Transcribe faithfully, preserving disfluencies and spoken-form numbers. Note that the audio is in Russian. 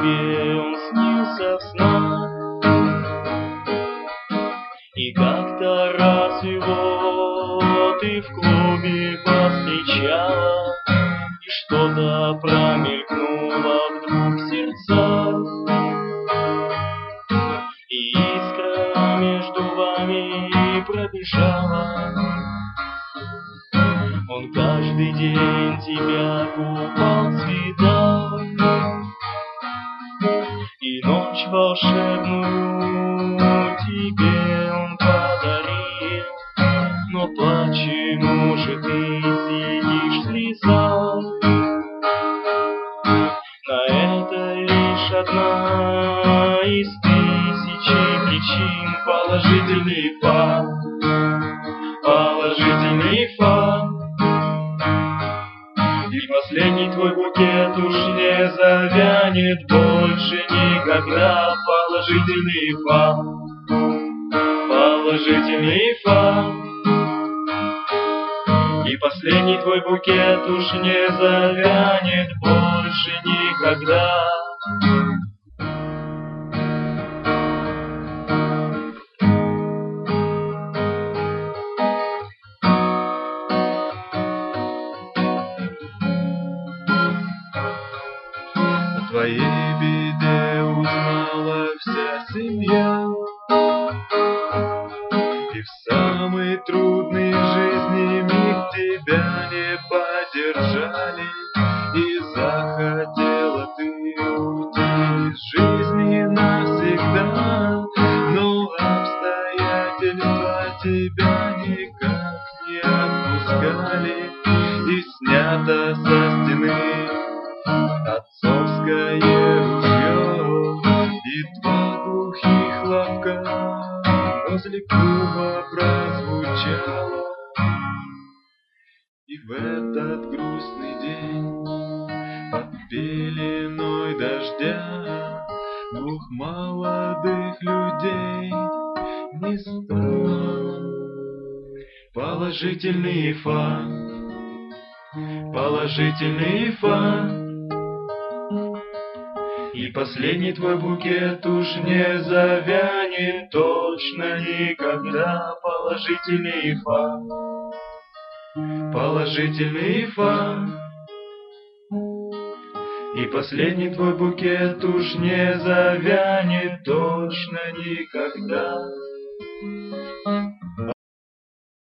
тебе он снился в снах. И как-то раз его ты в клубе повстречала, и что-то промелькнуло вдруг в сердцах, и искра между вами пробежала. Он каждый день тебя купал в цветах, и ночь волшебную тебе он подарил. Но почему же ты сидишь в слезах? На это лишь одна из тысячи причин. Положительный факт, положительный факт. И последний твой букет уж не завянет больше никогда. Положительный факт, положительный факт. И последний твой букет уж не завянет больше никогда. О твоей беде узнала вся семья, и в самый трудный в жизни миг тебя не поддержали, и захотела ты уйти из жизни навсегда, но обстоятельства тебя никак не отпускали, и снято со стены отцовское ружье, и два глухих хлопка возле клуба прозвучало. И в этот грустный день под пеленой дождя двух молодых людей не стало. Положительный факт, положительный факт. И последний твой букет уж не завянет точно никогда. Положительный факт, положительный факт. И последний твой букет уж не завянет точно никогда.